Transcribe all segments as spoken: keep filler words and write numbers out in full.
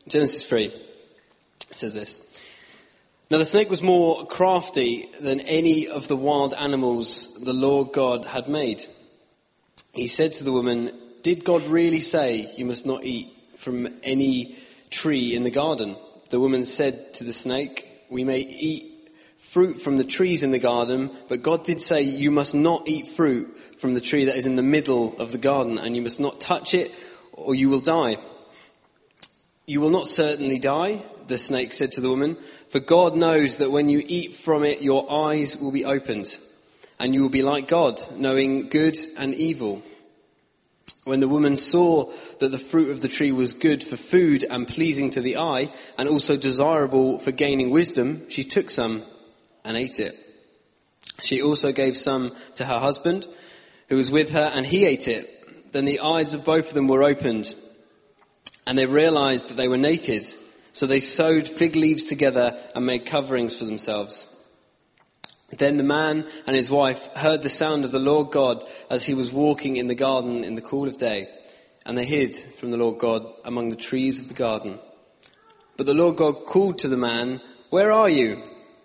Genesis three says this. Now the snake was more crafty than any of the wild animals the Lord God had made. He said to the woman, "Did God really say you must not eat from any tree in the garden?" The woman said to the snake, "We may eat fruit from the trees in the garden, but God did say you must not eat fruit from the tree that is in the middle of the garden, and you must not touch it or you will die." "You will not certainly die," the snake said to the woman, "for God knows that when you eat from it, your eyes will be opened, and you will be like God, knowing good and evil." When the woman saw that the fruit of the tree was good for food and pleasing to the eye, and also desirable for gaining wisdom, she took some and ate it. She also gave some to her husband, who was with her, and he ate it. Then the eyes of both of them were opened, and they realized that they were naked. So they sewed fig leaves together and made coverings for themselves. Then the man and his wife heard the sound of the Lord God as he was walking in the garden in the cool of day, and they hid from the Lord God among the trees of the garden. But the Lord God called to the man, "Where are you?"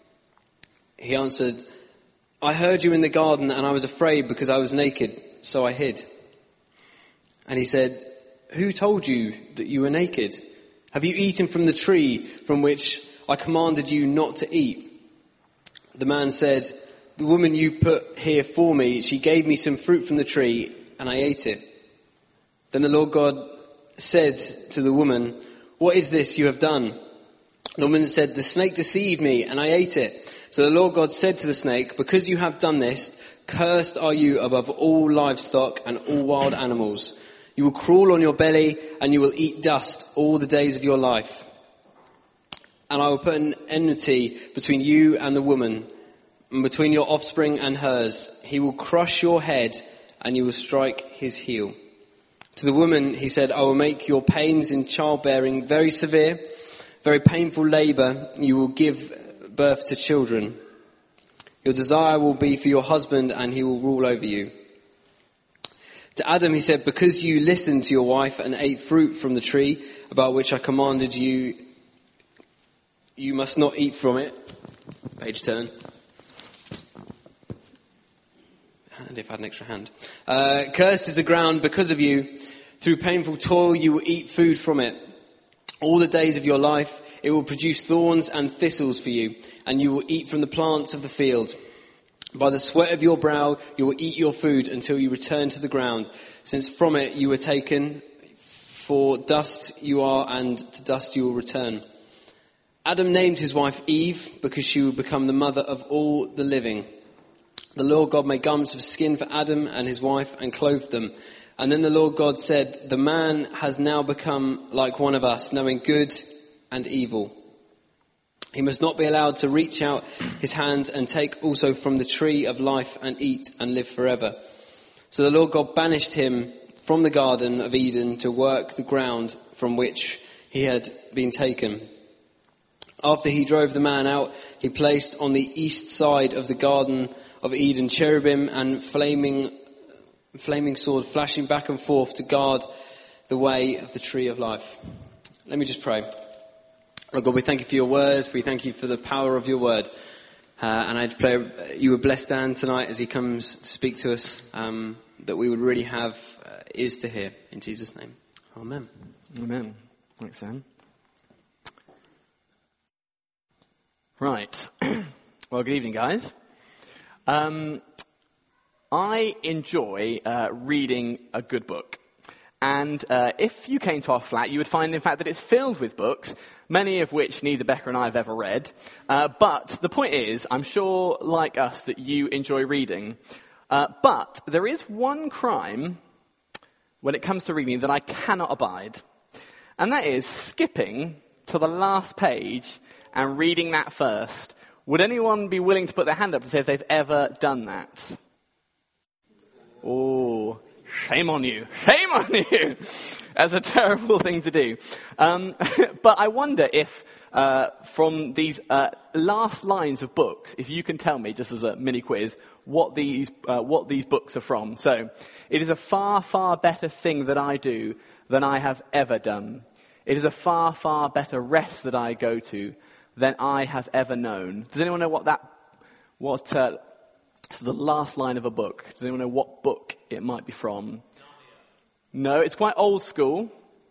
He answered, "I heard you in the garden, and I was afraid because I was naked, so I hid." And he said, "Who told you that you were naked? Have you eaten from the tree from which I commanded you not to eat?" The man said, "The woman you put here for me, she gave me some fruit from the tree, and I ate it." Then the Lord God said to the woman, "What is this you have done?" The woman said, "The snake deceived me, and I ate it." So the Lord God said to the snake, "Because you have done this, cursed are you above all livestock and all wild animals. You will crawl on your belly, and you will eat dust all the days of your life. And I will put an enmity between you and the woman, and between your offspring and hers. He will crush your head, and you will strike his heel." To the woman he said, "I will make your pains in childbearing very severe, very painful labour. You will give birth to children. Your desire will be for your husband, and he will rule over you." To Adam he said, "Because you listened to your wife and ate fruit from the tree about which I commanded you, you must not eat from it." Page turn. And if I had an extra hand. Uh, "Cursed is the ground because of you. Through painful toil you will eat food from it. All the days of your life it will produce thorns and thistles for you, and you will eat from the plants of the field. By the sweat of your brow you will eat your food until you return to the ground, since from it you were taken, for dust you are, and to dust you will return." Adam named his wife Eve because she would become the mother of all the living. The Lord God made garments of skin for Adam and his wife and clothed them. And then the Lord God said, "The man has now become like one of us, knowing good and evil. He must not be allowed to reach out his hand and take also from the tree of life and eat and live forever." So the Lord God banished him from the Garden of Eden to work the ground from which he had been taken. After he drove the man out, he placed on the east side of the Garden of Eden cherubim and flaming, flaming sword flashing back and forth to guard the way of the tree of life. Let me just pray. Lord God, we thank you for your word. We thank you for the power of your word. Uh, and I pray you would bless Dan tonight as he comes to speak to us, um, that we would really have uh, ears to hear. In Jesus' name. Amen. Amen. Thanks, Dan. Right. Well, good evening, guys. Um, I enjoy uh, reading a good book. And uh, if you came to our flat, you would find, in fact, that it's filled with books, many of which neither Becca and I have ever read. Uh, but the point is, I'm sure, like us, that you enjoy reading. Uh, but there is one crime when it comes to reading that I cannot abide. And that is skipping to the last page and reading that first. Would anyone be willing to put their hand up to say if they've ever done that? Oh, shame on you. Shame on you. That's a terrible thing to do. Um, but I wonder if uh, from these uh, last lines of books, if you can tell me, just as a mini quiz, what these uh, what these books are from. So, it is a far, far better thing that I do than I have ever done. It is a far, far better rest that I go to than I have ever known. Does anyone know what that, what, uh, it's the last line of a book. Does anyone know what book it might be from? No, it's quite old school.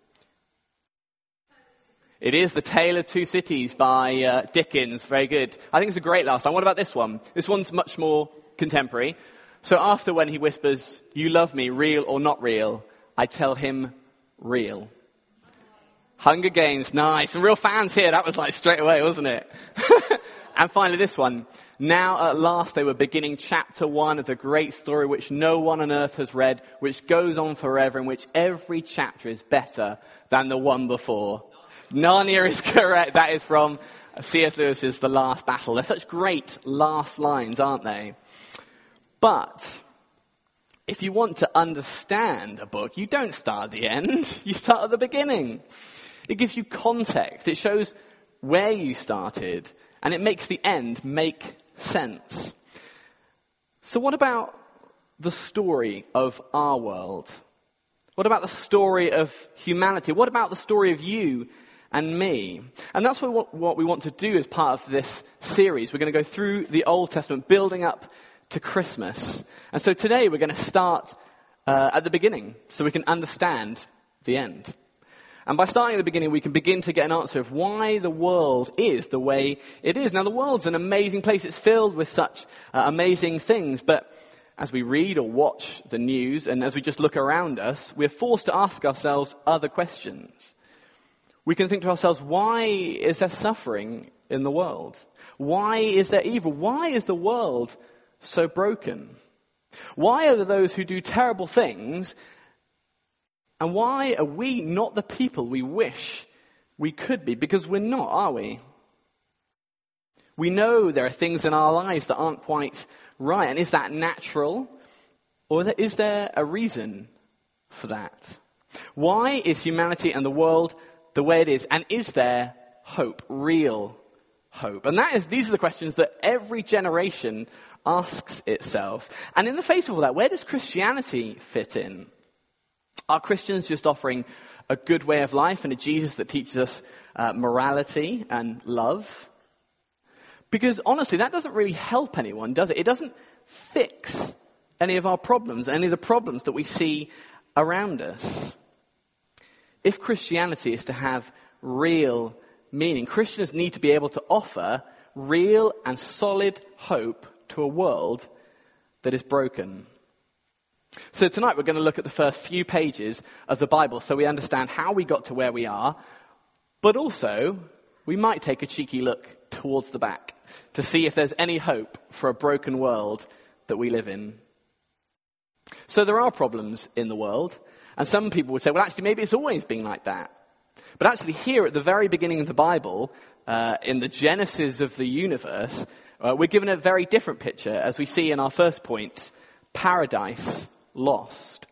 It is The Tale of Two Cities by uh, Dickens. Very good. I think it's a great last line. What about this one? This one's much more contemporary. So after when he whispers, "You love me, real or not real," I tell him, "Real." Hunger Games, nice. Some real fans here. That was like straight away, wasn't it? And finally this one. Now at last they were beginning chapter one of the great story which no one on earth has read, which goes on forever, in which every chapter is better than the one before. Narnia is correct. That is from C S Lewis's The Last Battle. They're such great last lines, aren't they? But if you want to understand a book, you don't start at the end. You start at the beginning. It gives you context. It shows where you started, and it makes the end make sense. So what about the story of our world? What about the story of humanity? What about the story of you and me? And that's what, what we want to do as part of this series. We're going to go through the Old Testament, building up to Christmas. And so today we're going to start uh, at the beginning, so we can understand the end. And by starting at the beginning, we can begin to get an answer of why the world is the way it is. Now, the world's an amazing place. It's filled with such uh, amazing things. But as we read or watch the news, and as we just look around us, we're forced to ask ourselves other questions. We can think to ourselves, why is there suffering in the world? Why is there evil? Why is the world so broken? Why are there those who do terrible things? And why are we not the people we wish we could be? Because we're not, are we? We know there are things in our lives that aren't quite right. And is that natural? Or is there a reason for that? Why is humanity and the world the way it is? And is there hope, real hope? And that is, these are the questions that every generation asks itself. And in the face of all that, where does Christianity fit in? Are Christians just offering a good way of life and a Jesus that teaches us uh, morality and love? Because honestly, that doesn't really help anyone, does it? It doesn't fix any of our problems, any of the problems that we see around us. If Christianity is to have real meaning, Christians need to be able to offer real and solid hope to a world that is broken. So tonight we're going to look at the first few pages of the Bible so we understand how we got to where we are, but also we might take a cheeky look towards the back to see if there's any hope for a broken world that we live in. So there are problems in the world, and some people would say, well, actually, maybe it's always been like that. But actually here at the very beginning of the Bible, uh, in the genesis of the universe, uh, we're given a very different picture, as we see in our first point, paradise lost.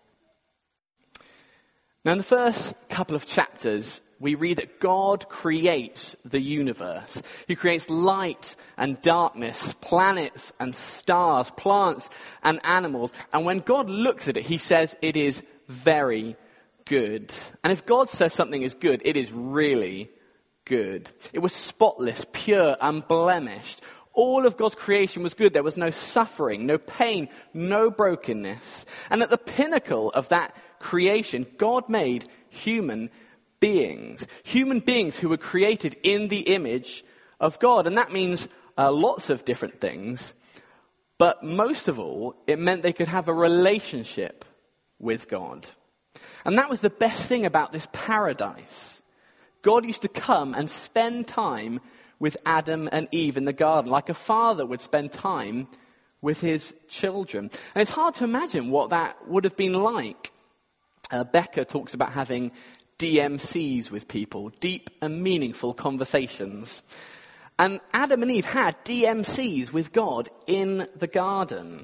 Now, in the first couple of chapters, we read that God creates the universe. He creates light and darkness, planets and stars, plants and animals. And when God looks at it, he says it is very good. And if God says something is good, it is really good. It was spotless, pure, unblemished. All of God's creation was good. There was no suffering, no pain, no brokenness. And at the pinnacle of that creation, God made human beings. Human beings who were created in the image of God. And that means uh, lots of different things. But most of all, it meant they could have a relationship with God. And that was the best thing about this paradise. God used to come and spend time with Adam and Eve in the garden, like a father would spend time with his children. And it's hard to imagine what that would have been like. Uh, Becca talks about having D M Cs with people, deep and meaningful conversations. And Adam and Eve had D M Cs with God in the garden.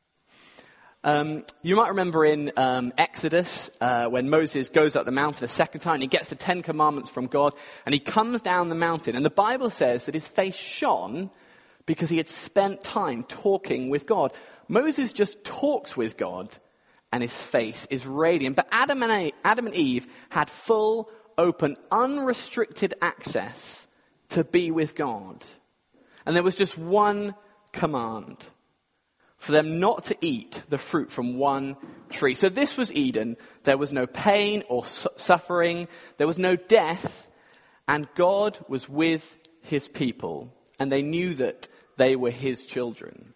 Um, you might remember in um, Exodus, uh, when Moses goes up the mountain a second time, and he gets the Ten Commandments from God, and he comes down the mountain, and the Bible says that his face shone because he had spent time talking with God. Moses just talks with God, and his face is radiant. But Adam and, Eve, Adam and Eve had full, open unrestricted access to be with God. And there was just one command: for them not to eat the fruit from one tree. So this was Eden. There was no pain or su- suffering. There was no death. And God was with his people. And they knew that they were his children.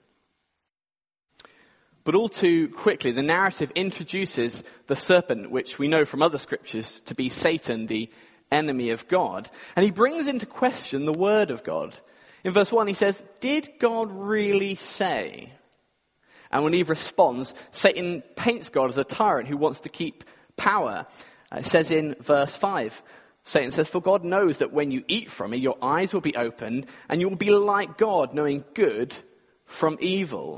But all too quickly, the narrative introduces the serpent, which we know from other scriptures to be Satan, the enemy of God. And he brings into question the word of God. In verse one, he says, "Did God really say?" And when Eve responds, Satan paints God as a tyrant who wants to keep power. Uh, it says in verse five, Satan says, "For God knows that when you eat from it, your eyes will be opened, and you will be like God, knowing good from evil."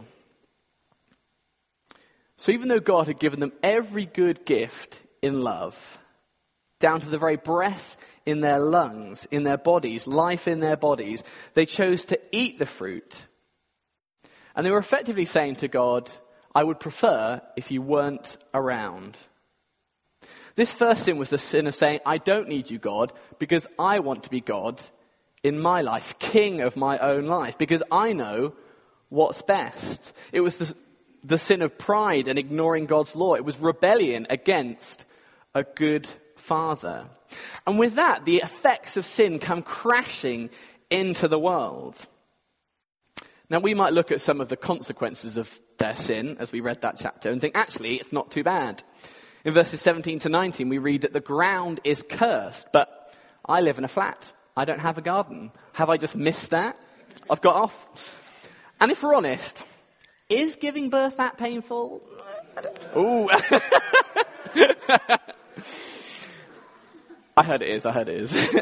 So even though God had given them every good gift in love, down to the very breath in their lungs, in their bodies, life in their bodies, they chose to eat the fruit. And they were effectively saying to God, "I would prefer if you weren't around." This first sin was the sin of saying, "I don't need you, God, because I want to be God in my life, king of my own life, because I know what's best." It was the, the sin of pride and ignoring God's law. It was rebellion against a good father. And with that, the effects of sin come crashing into the world. Now, we might look at some of the consequences of their sin as we read that chapter and think, actually, it's not too bad. In verses seventeen to nineteen, we read that the ground is cursed, but I live in a flat. I don't have a garden. Have I just missed that? I've got off. And if we're honest, is giving birth that painful? Ooh. I heard it is, I heard it is.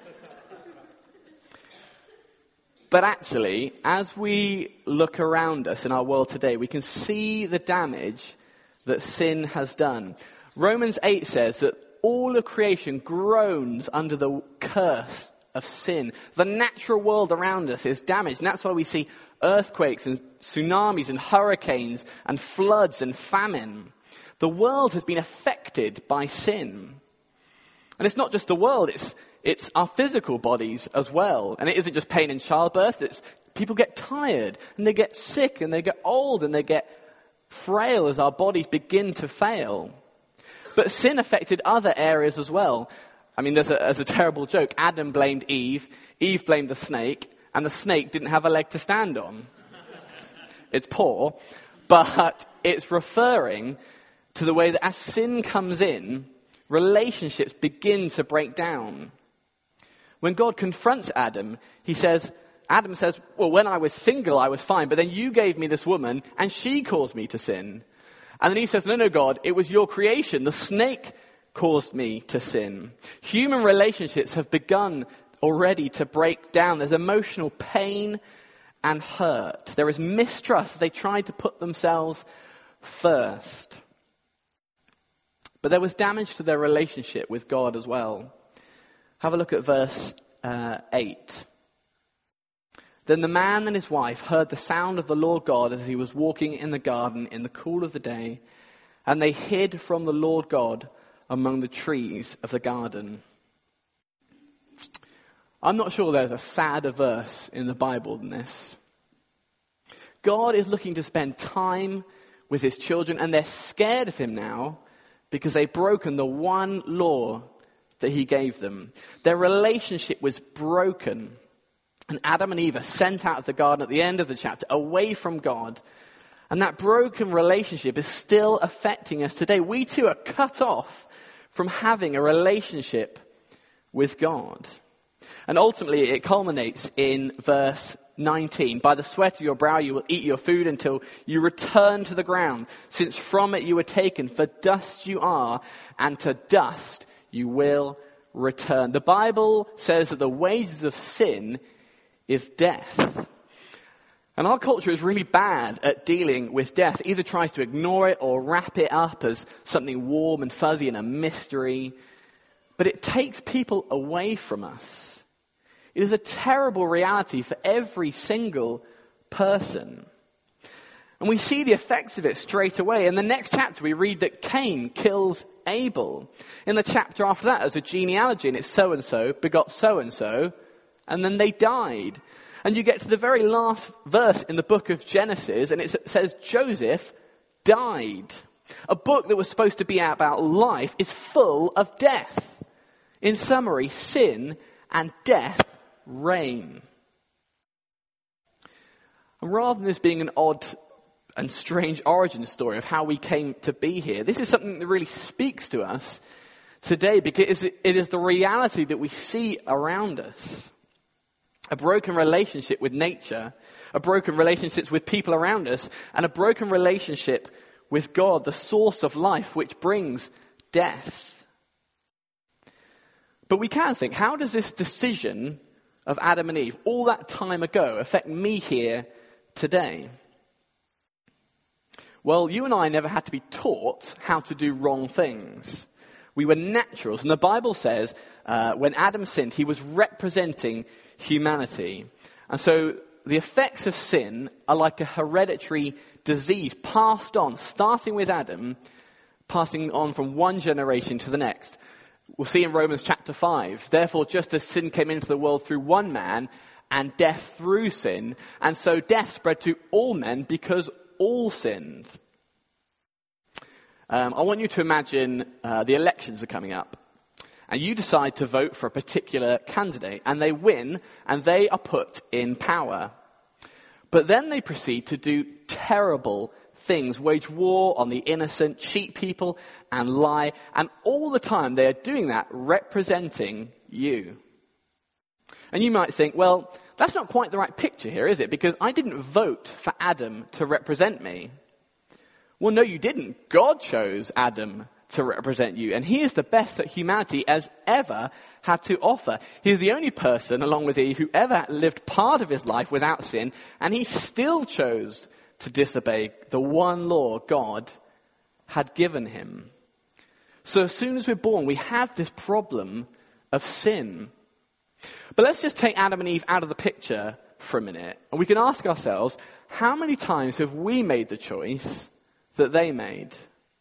But actually, as we look around us in our world today, we can see the damage that sin has done. Romans eight says that all of creation groans under the curse of sin. The natural world around us is damaged, and that's why we see earthquakes and tsunamis and hurricanes and floods and famine. The world has been affected by sin. And it's not just the world, it's it's our physical bodies as well. And it isn't just pain in childbirth, it's people get tired and they get sick and they get old and they get frail as our bodies begin to fail. But sin affected other areas as well. I mean, there's a, there's a terrible joke. Adam blamed Eve, Eve blamed the snake, and the snake didn't have a leg to stand on. It's poor, but it's referring to the way that as sin comes in, relationships begin to break down. When God confronts Adam, he says, Adam says, "Well, when I was single, I was fine, but then you gave me this woman, and she caused me to sin." And then he says, no, no, God, it was your creation. The snake caused me to sin. Human relationships have begun already to break down. There's emotional pain and hurt. There is mistrust. They tried to put themselves first. But there was damage to their relationship with God as well. Have a look at verse uh, eight. Then the man and his wife heard the sound of the Lord God as he was walking in the garden in the cool of the day, and they hid from the Lord God among the trees of the garden. I'm not sure there's a sadder verse in the Bible than this. God is looking to spend time with his children, and they're scared of him now because they've broken the one law that he gave them. Their relationship was broken. And Adam and Eve are sent out of the garden at the end of the chapter, away from God. And that broken relationship is still affecting us today. We too are cut off from having a relationship with God. And ultimately it culminates in verse nineteen. By the sweat of your brow you will eat your food until you return to the ground, since from it you were taken, for dust you are, and to dust you will return. The Bible says that the wages of sin is death. And our culture is really bad at dealing with death. It either tries to ignore it or wrap it up as something warm and fuzzy and a mystery. But it takes people away from us. It is a terrible reality for every single person. And we see the effects of it straight away. In the next chapter we read that Cain kills Abel. In the chapter after that, there's a genealogy, and it's so-and-so begot so-and-so, and then they died. And you get to the very last verse in the book of Genesis, and it says Joseph died. A book that was supposed to be about life is full of death. In summary, sin and death reign. And rather than this being an odd and strange origin story of how we came to be here, this is something that really speaks to us today, because it is the reality that we see around us. A broken relationship with nature, a broken relationships with people around us, and a broken relationship with God, the source of life, which brings death. But we can think, how does this decision of Adam and Eve all that time ago affect me here today? Well, you and I never had to be taught how to do wrong things. We were naturals. And the Bible says uh, when Adam sinned, he was representing humanity. And so the effects of sin are like a hereditary disease passed on, starting with Adam, passing on from one generation to the next. We'll see in Romans chapter five, therefore just as sin came into the world through one man, and death through sin, and so death spread to all men because all sinned. Um, I want you to imagine uh, the elections are coming up. And you decide to vote for a particular candidate, and they win, and they are put in power. But then they proceed to do terrible things, wage war on the innocent, cheat people, and lie. And all the time they are doing that representing you. And you might think, well, that's not quite the right picture here, is it? Because I didn't vote for Adam to represent me. Well, no, you didn't. God chose Adam to represent you. And he is the best that humanity has ever had to offer. He is the only person, along with Eve, who ever lived part of his life without sin, and he still chose to disobey the one law God had given him. So as soon as we're born, we have this problem of sin. But let's just take Adam and Eve out of the picture for a minute, and we can ask ourselves, how many times have we made the choice that they made?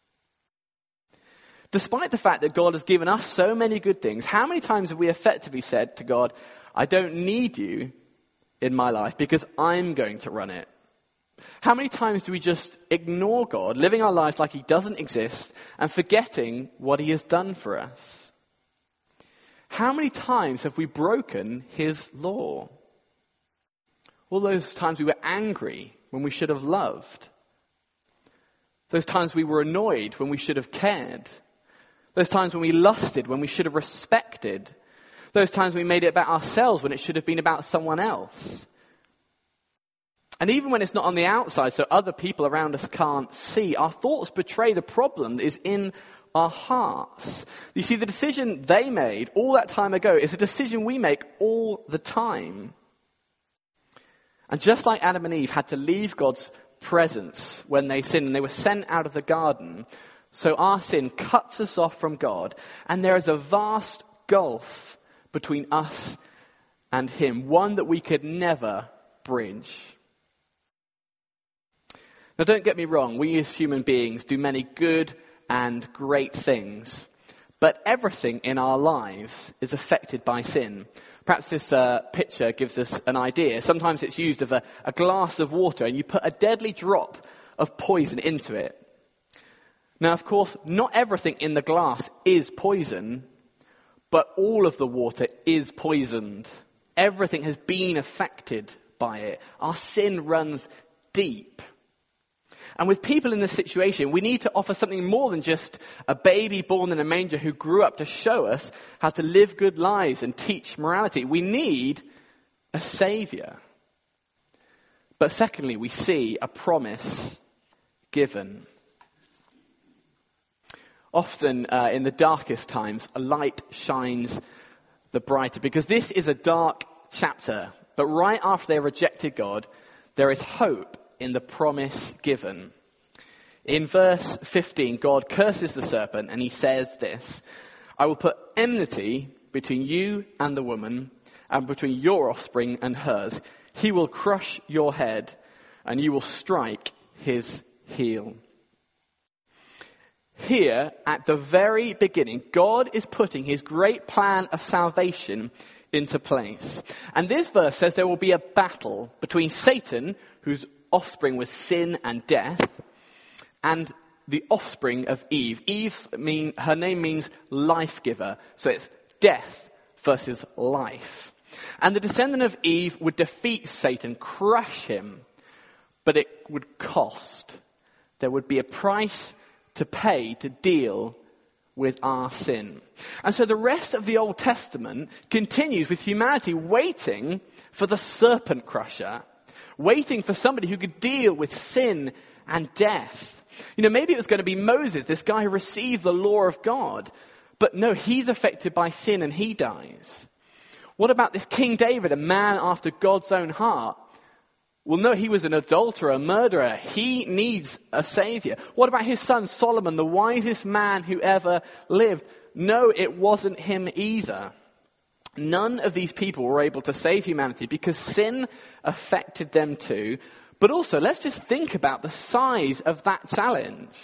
Despite the fact that God has given us so many good things, how many times have we effectively said to God, I don't need you in my life because I'm going to run it? How many times do we just ignore God, living our lives like he doesn't exist and forgetting what he has done for us? How many times have we broken his law? All those times we were angry when we should have loved. Those times we were annoyed when we should have cared. Those times when we lusted, when we should have respected. Those times when we made it about ourselves when it should have been about someone else. And even when it's not on the outside, so other people around us can't see, our thoughts betray the problem that is in our hearts. You see, the decision they made all that time ago is a decision we make all the time. And just like Adam and Eve had to leave God's presence when they sinned and they were sent out of the garden, so our sin cuts us off from God, and there is a vast gulf between us and him, one that we could never bridge. Now, don't get me wrong, we as human beings do many good and great things, but everything in our lives is affected by sin. Perhaps this uh, picture gives us an idea. Sometimes it's used of a, a glass of water, and you put a deadly drop of poison into it. Now, of course, not everything in the glass is poison, but all of the water is poisoned. Everything has been affected by it. Our sin runs deep. And with people in this situation, we need to offer something more than just a baby born in a manger who grew up to show us how to live good lives and teach morality. We need a savior. But secondly, we see a promise given. Often uh, in the darkest times, a light shines the brighter, because this is a dark chapter. But right after they rejected God, there is hope in the promise given. In verse fifteen, God curses the serpent and he says this, I will put enmity between you and the woman, and between your offspring and hers. He will crush your head, and you will strike his heel. Here, at the very beginning, God is putting his great plan of salvation into place. And this verse says there will be a battle between Satan, whose offspring was sin and death, and the offspring of Eve. Eve, mean, her name means life giver. So it's death versus life. And the descendant of Eve would defeat Satan, crush him, but it would cost. There would be a price to pay to deal with our sin. And so the rest of the Old Testament continues with humanity waiting for the serpent crusher, waiting for somebody who could deal with sin and death. You know, maybe it was going to be Moses, this guy who received the law of God, but no, he's affected by sin and he dies. What about this King David, a man after God's own heart? Well, no, he was an adulterer, a murderer. He needs a savior. What about his son Solomon, the wisest man who ever lived? No, it wasn't him either. None of these people were able to save humanity because sin affected them too. But also, let's just think about the size of that challenge.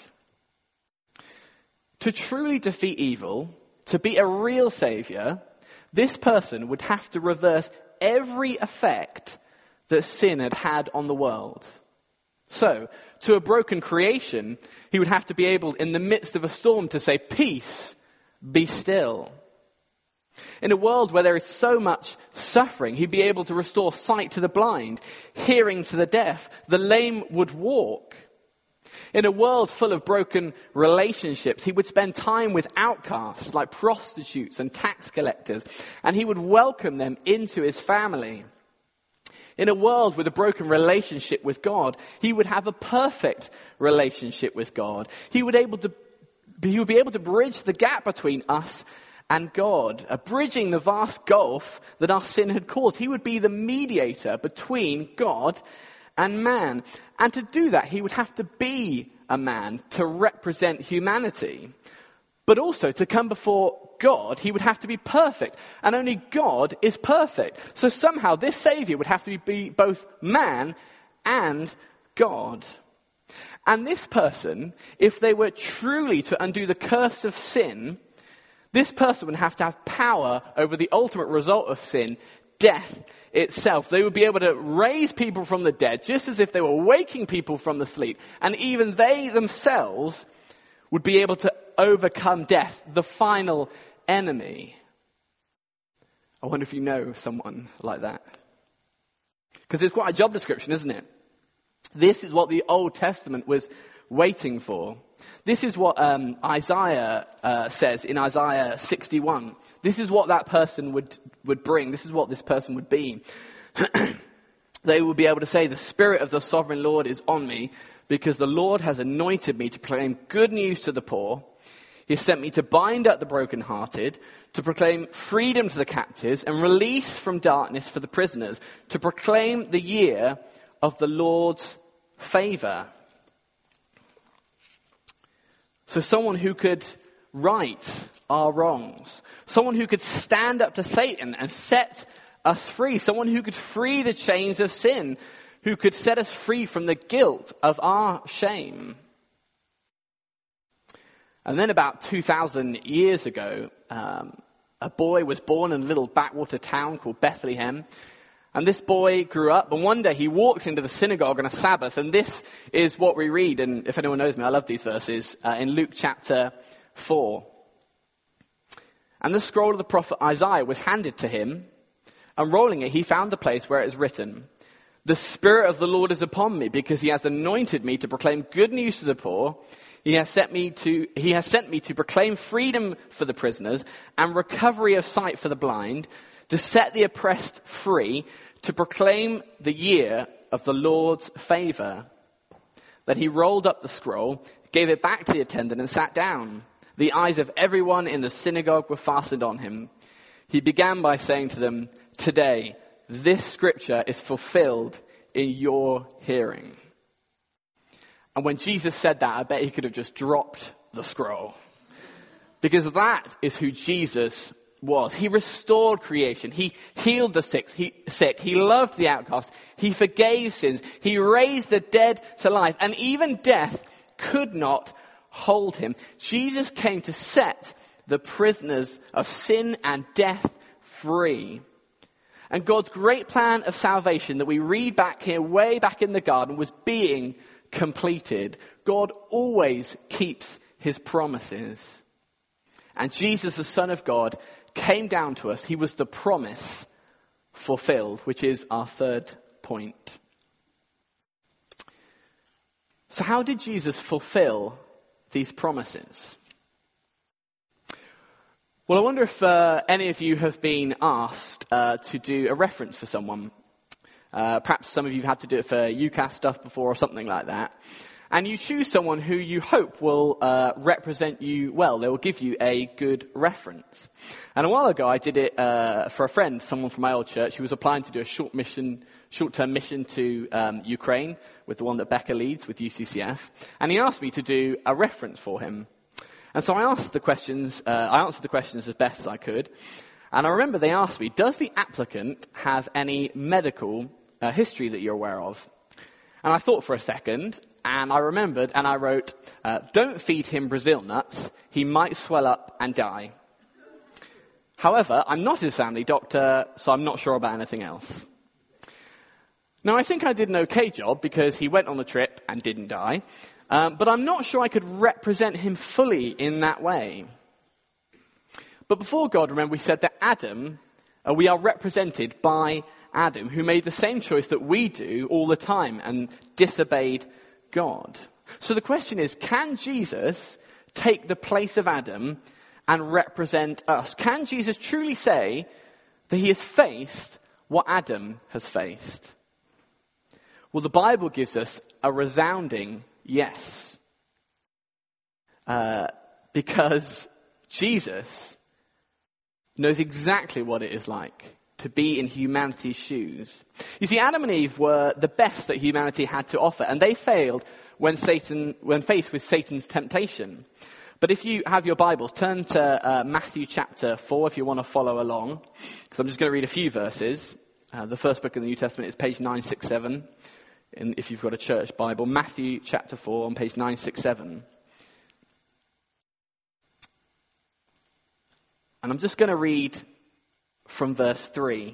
To truly defeat evil, to be a real savior, this person would have to reverse every effect that sin had had on the world. So, to a broken creation, he would have to be able, in the midst of a storm, to say, "Peace, be still." In a world where there is so much suffering, he'd be able to restore sight to the blind, hearing to the deaf, the lame would walk. In a world full of broken relationships, he would spend time with outcasts like prostitutes and tax collectors, and he would welcome them into his family. In a world with a broken relationship with God, he would have a perfect relationship with God. He would able to, he would be able to bridge the gap between us and God, uh, bridging the vast gulf that our sin had caused. He would be the mediator between God and man. And to do that, he would have to be a man to represent humanity. But also to come before God, he would have to be perfect. And only God is perfect. So somehow this Savior would have to be both man and God. And this person, if they were truly to undo the curse of sin, this person would have to have power over the ultimate result of sin, death itself. They would be able to raise people from the dead, just as if they were waking people from the sleep. And even they themselves would be able to overcome death, the final enemy. I wonder if you know someone like that. Because it's quite a job description, isn't it? This is what the Old Testament was waiting for. This is what um, Isaiah uh, says in Isaiah sixty-one. This is what that person would, would bring. This is what this person would be. They would be able to say, "The Spirit of the Sovereign Lord is on me, because the Lord has anointed me to proclaim good news to the poor. He has sent me to bind up the brokenhearted, to proclaim freedom to the captives and release from darkness for the prisoners, to proclaim the year of the Lord's favor." So someone who could right our wrongs. Someone who could stand up to Satan and set us free. Someone who could free the chains of sin. Who could set us free from the guilt of our shame. And then about two thousand years ago, um, a boy was born in a little backwater town called Bethlehem. And this boy grew up, and one day he walks into the synagogue on a Sabbath, and this is what we read. And if anyone knows me, I love these verses, uh, in Luke chapter four. "And the scroll of the prophet Isaiah was handed to him. Unrolling it, he found the place where it is written, 'The Spirit of the Lord is upon me, because he has anointed me to proclaim good news to the poor. He has sent me to, he has sent me to proclaim freedom for the prisoners and recovery of sight for the blind, to set the oppressed free, to proclaim the year of the Lord's favor.' Then he rolled up the scroll, gave it back to the attendant, and sat down. The eyes of everyone in the synagogue were fastened on him. He began by saying to them, 'Today, this scripture is fulfilled in your hearing.'" And when Jesus said that, I bet he could have just dropped the scroll. Because that is who Jesus was. He restored creation. He healed the sick. He, sick. He loved the outcast. He forgave sins. He raised the dead to life. And even death could not hold him. Jesus came to set the prisoners of sin and death free. And God's great plan of salvation that we read back here, way back in the garden, was being completed. God always keeps his promises. And Jesus, the Son of God, came down to us. He was the promise fulfilled, which is our third point. So how did Jesus fulfill these promises? Well, I wonder if uh, any of you have been asked uh, to do a reference for someone. Uh, perhaps some of you have had to do it for UCAS stuff before or something like that. And you choose someone who you hope will uh, represent you well. They will give you a good reference. And a while ago, I did it uh, for a friend, someone from my old church, who was applying to do a short mission, short-term mission to um, Ukraine with the one that Becca leads with U C C F. And he asked me to do a reference for him. And so I asked the questions, uh, I answered the questions as best as I could. And I remember they asked me, does the applicant have any medical uh, history that you're aware of? And I thought for a second, and I remembered, and I wrote, uh, don't feed him Brazil nuts, he might swell up and die. However, I'm not his family doctor, so I'm not sure about anything else. Now, I think I did an okay job because he went on the trip and didn't die. Um, but I'm not sure I could represent him fully in that way. But before God, remember, we said that Adam, uh, we are represented by Adam, who made the same choice that we do all the time and disobeyed God. So the question is, can Jesus take the place of Adam and represent us? Can Jesus truly say that he has faced what Adam has faced? Well, the Bible gives us a resounding yes. Uh, because Jesus knows exactly what it is like to be in humanity's shoes. You see, Adam and Eve were the best that humanity had to offer, and they failed when Satan, when faced with Satan's temptation. But if you have your Bibles, turn to uh, Matthew chapter four if you want to follow along, because I'm just going to read a few verses. Uh, the first book in the New Testament is page nine sixty-seven. In, if you've got a church Bible, Matthew chapter four on page nine sixty-seven. And I'm just going to read from verse three.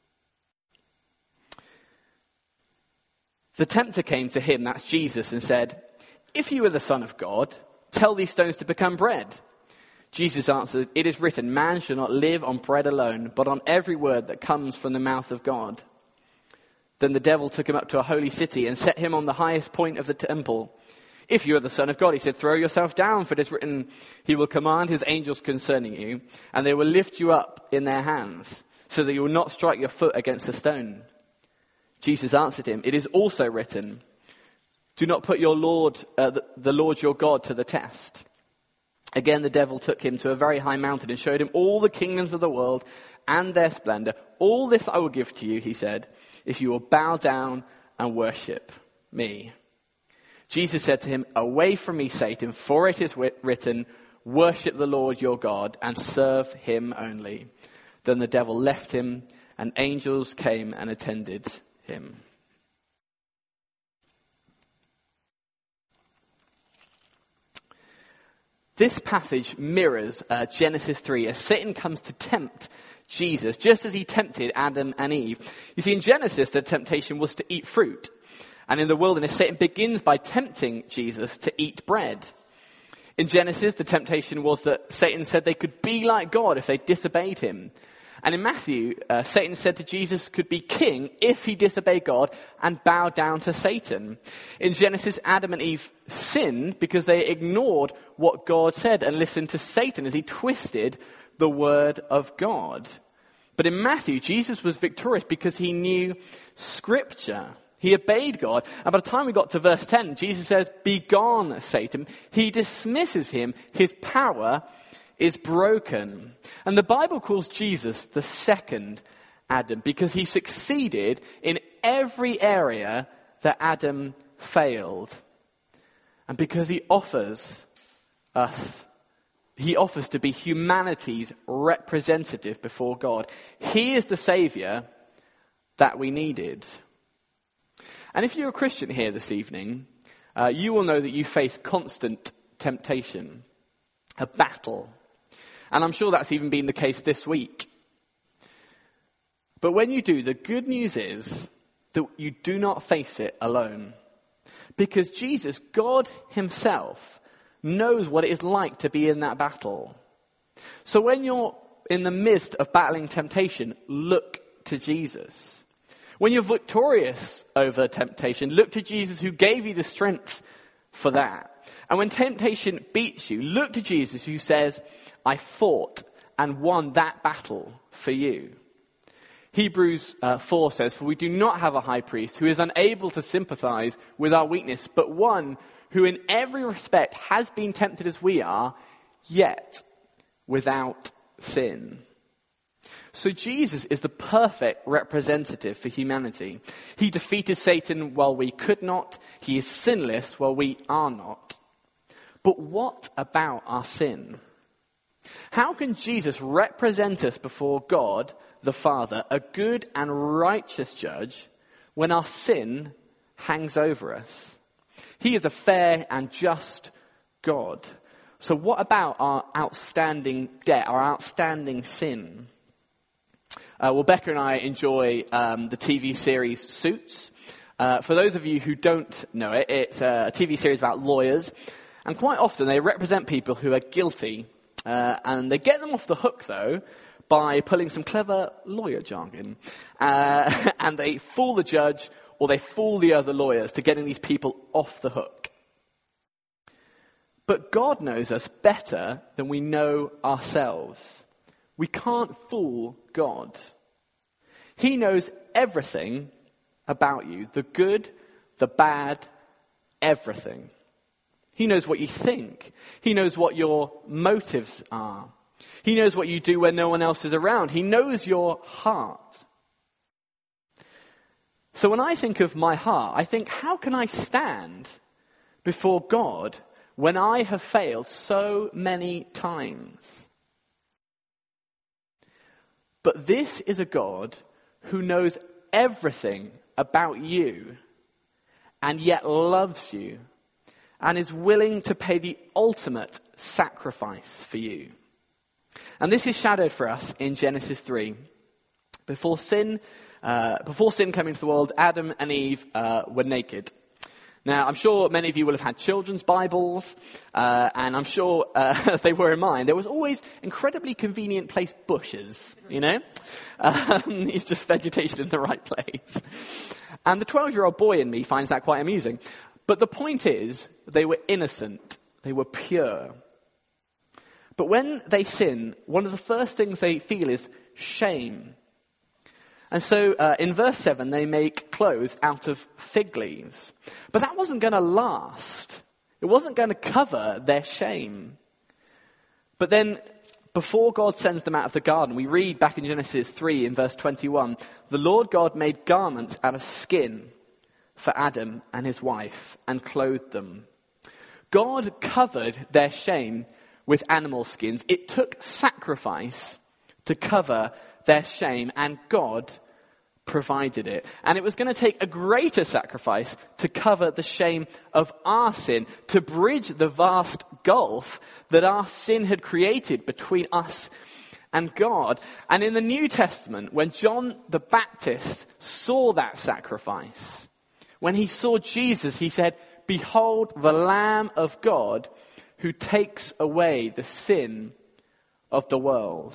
The tempter came to him, that's Jesus, and said, if you are the Son of God, tell these stones to become bread. Jesus answered, it is written, man shall not live on bread alone, but on every word that comes from the mouth of God. Then the devil took him up to a holy city and set him on the highest point of the temple. If you are the Son of God, he said, throw yourself down, for it is written, he will command his angels concerning you, and they will lift you up in their hands, so that you will not strike your foot against a stone. Jesus answered him, it is also written, do not put your Lord, uh, the, the Lord your God to the test. Again, the devil took him to a very high mountain and showed him all the kingdoms of the world and their splendor. All this I will give to you, he said, if you will bow down and worship me. Jesus said to him, away from me, Satan, for it is written, worship the Lord your God and serve him only. Then the devil left him, and angels came and attended him. This passage mirrors uh, Genesis three, as Satan comes to tempt Jesus, just as he tempted Adam and Eve. You see, in Genesis, the temptation was to eat fruit. And in the wilderness, Satan begins by tempting Jesus to eat bread. In Genesis, the temptation was that Satan said they could be like God if they disobeyed him. And in Matthew, uh, Satan said to Jesus could be king if he disobeyed God and bowed down to Satan. In Genesis, Adam and Eve sinned because they ignored what God said and listened to Satan as he twisted the word of God. But in Matthew, Jesus was victorious because he knew Scripture. He obeyed God. And by the time we got to verse ten, Jesus says, "Begone, Satan." He dismisses him. His power is broken. And the Bible calls Jesus the second Adam because he succeeded in every area that Adam failed. And because he offers us, he offers to be humanity's representative before God. He is the Savior that we needed. And if you're a Christian here this evening, uh, you will know that you face constant temptation, a battle. And I'm sure that's even been the case this week. But when you do, the good news is that you do not face it alone. Because Jesus, God himself, knows what it is like to be in that battle. So when you're in the midst of battling temptation, look to Jesus. When you're victorious over temptation, look to Jesus who gave you the strength for that. And when temptation beats you, look to Jesus who says, I fought and won that battle for you. Hebrews uh, four says, for we do not have a high priest who is unable to sympathize with our weakness, but one who in every respect has been tempted as we are, yet without sin. So Jesus is the perfect representative for humanity. He defeated Satan while we could not. He is sinless while we are not. But what about our sin? How can Jesus represent us before God the Father, a good and righteous judge, when our sin hangs over us? He is a fair and just God. So what about our outstanding debt, our outstanding sin? Uh, well, Becca and I enjoy um, the T V series Suits. Uh, for those of you who don't know it, it's a T V series about lawyers. And quite often they represent people who are guilty. Uh, and they get them off the hook, though, by pulling some clever lawyer jargon. Uh, and they fool the judge or they fool the other lawyers to getting these people off the hook. But God knows us better than we know ourselves. We can't fool God. He knows everything about you, the good, the bad, everything. He knows what you think. He knows what your motives are. He knows what you do when no one else is around. He knows your heart. So when I think of my heart, I think, how can I stand before God when I have failed so many times? But this is a God who knows everything about you and yet loves you and is willing to pay the ultimate sacrifice for you. And this is shadowed for us in Genesis three. Before sin, uh, before sin came into the world, Adam and Eve uh, were naked. Now, I'm sure many of you will have had children's Bibles, uh, and I'm sure uh, they were in mine. There was always incredibly convenient placed bushes, you know? Um, it's just vegetation in the right place. And the twelve-year-old boy in me finds that quite amusing. But the point is, they were innocent. They were pure. But when they sin, one of the first things they feel is shame. And so uh, in verse seven, they make clothes out of fig leaves. But that wasn't going to last. It wasn't going to cover their shame. But then, before God sends them out of the garden, we read back in Genesis three in verse twenty-one, the Lord God made garments out of skin for Adam and his wife and clothed them. God covered their shame with animal skins. It took sacrifice to cover their shame, and God provided it. And it was going to take a greater sacrifice to cover the shame of our sin, to bridge the vast gulf that our sin had created between us and God. And in the New Testament, when John the Baptist saw that sacrifice, when he saw Jesus, he said, "Behold the Lamb of God who takes away the sin of the world."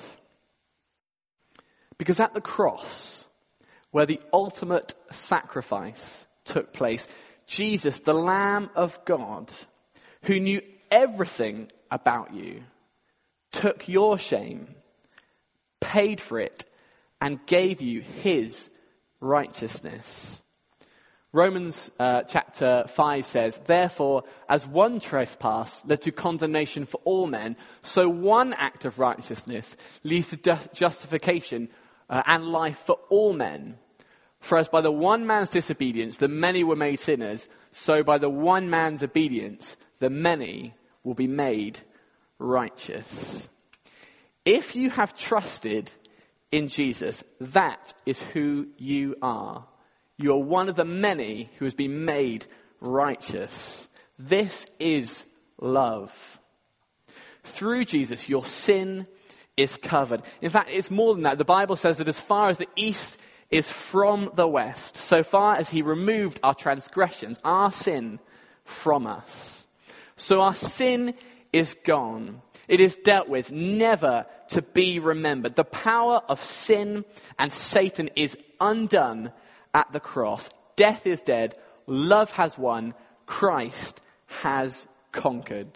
Because at the cross, where the ultimate sacrifice took place, Jesus, the Lamb of God, who knew everything about you, took your shame, paid for it, and gave you his righteousness. Romans uh, chapter five says, "Therefore, as one trespass led to condemnation for all men, so one act of righteousness leads to ju- justification uh, and life for all men. For as by the one man's disobedience the many were made sinners, so by the one man's obedience the many will be made righteous." If you have trusted in Jesus, that is who you are. You are one of the many who has been made righteous. This is love. Through Jesus, your sin is covered. In fact, it's more than that. The Bible says that as far as the east is from the west, so far as he removed our transgressions, our sin, from us. So our sin is gone. It is dealt with, never to be remembered. The power of sin and Satan is undone at the cross. Death is dead. Love has won. Christ has conquered.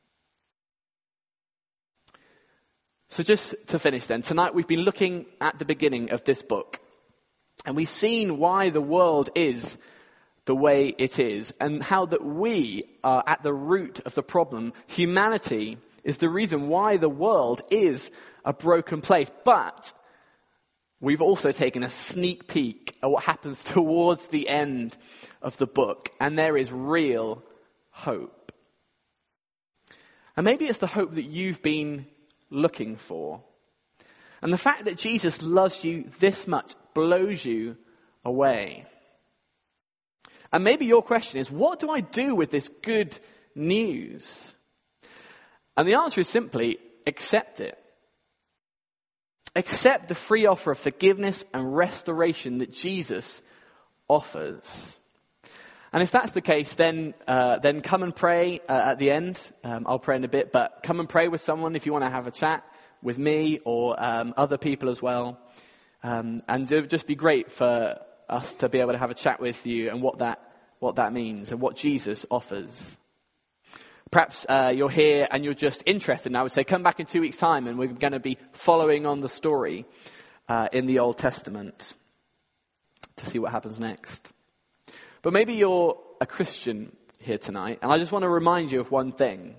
So just to finish then, tonight we've been looking at the beginning of this book. And we've seen why the world is the way it is, and how that we are at the root of the problem. Humanity is the reason why the world is a broken place. But we've also taken a sneak peek at what happens towards the end of the book, and there is real hope. And maybe it's the hope that you've been looking for. And the fact that Jesus loves you this much blows you away. And maybe your question is, what do I do with this good news? And the answer is simply, accept it. Accept the free offer of forgiveness and restoration that Jesus offers. And if that's the case, then uh, then come and pray uh, at the end. Um, I'll pray in a bit, but come and pray with someone if you want to have a chat with me or um, other people as well. Um, and it would just be great for us to be able to have a chat with you and what that what that means and what Jesus offers. Perhaps uh, you're here and you're just interested, and I would say come back in two weeks' time and we're going to be following on the story uh, in the Old Testament to see what happens next. But maybe you're a Christian here tonight, and I just want to remind you of one thing.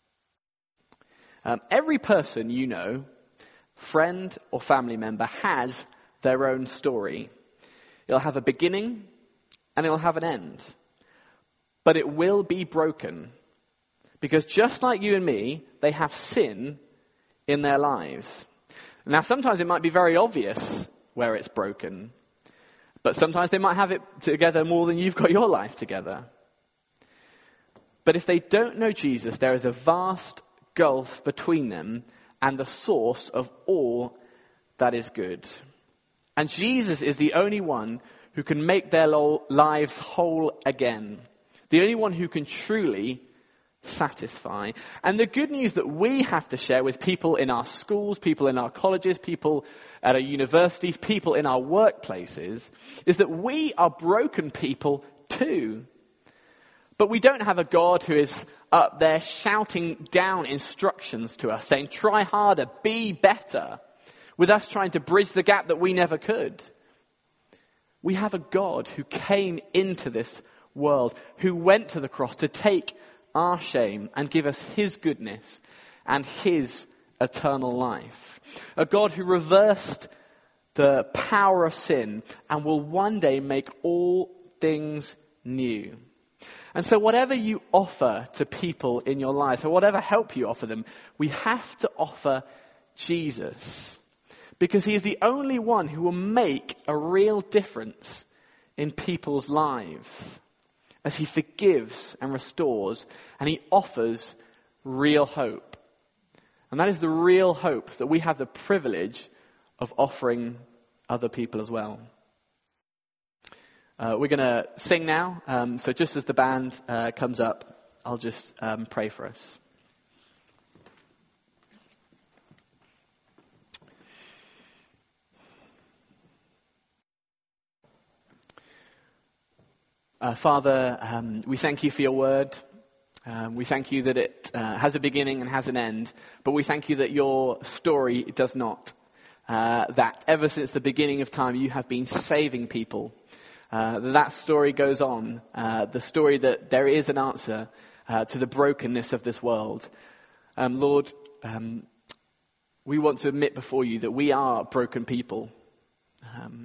Um, every person you know, friend or family member, has their own story. It'll have a beginning and it'll have an end. But it will be broken. Because just like you and me, they have sin in their lives. Now, sometimes it might be very obvious where it's broken. But sometimes they might have it together more than you've got your life together. But if they don't know Jesus, there is a vast gulf between them and the source of all that is good. And Jesus is the only one who can make their lives whole again. The only one who can truly satisfy. And the good news that we have to share with people in our schools, people in our colleges, people at our universities, people in our workplaces, is that we are broken people too. But we don't have a God who is up there shouting down instructions to us, saying, try harder, be better, with us trying to bridge the gap that we never could. We have a God who came into this world, who went to the cross to take our shame and give us his goodness and his eternal life. A God who reversed the power of sin and will one day make all things new. And so whatever you offer to people in your life, or whatever help you offer them, we have to offer Jesus. Because he is the only one who will make a real difference in people's lives. As he forgives and restores, and he offers real hope. And that is the real hope that we have the privilege of offering other people as well. Uh, we're going to sing now, um, so just as the band uh, comes up, I'll just um, pray for us. Uh, Father, um, we thank you for your word. Um, we thank you that it uh, has a beginning and has an end, but we thank you that your story does not. Uh, that ever since the beginning of time, you have been saving people. Uh, that story goes on. Uh, the story that there is an answer uh, to the brokenness of this world. Um, Lord, um, we want to admit before you that we are broken people. Um,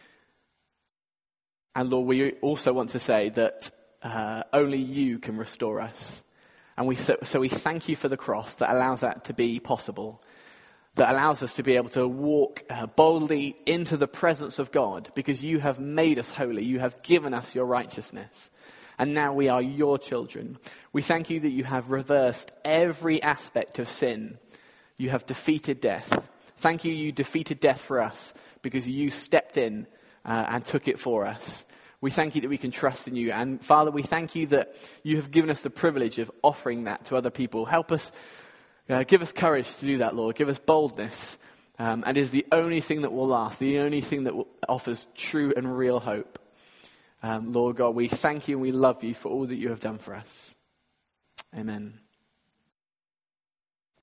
And Lord, we also want to say that uh, only you can restore us. And we so, so we thank you for the cross that allows that to be possible. That allows us to be able to walk uh, boldly into the presence of God. Because you have made us holy. You have given us your righteousness. and now we are your children. We thank you that you have reversed every aspect of sin. You have defeated death. Thank you, you defeated death for us because you stepped in uh, and took it for us. We thank you that we can trust in you. And Father, we thank you that you have given us the privilege of offering that to other people. Help us, uh, give us courage to do that, Lord. Give us boldness. Um, and is the only thing that will last, the only thing that will, offers true and real hope. Um, Lord God, we thank you and we love you for all that you have done for us. Amen.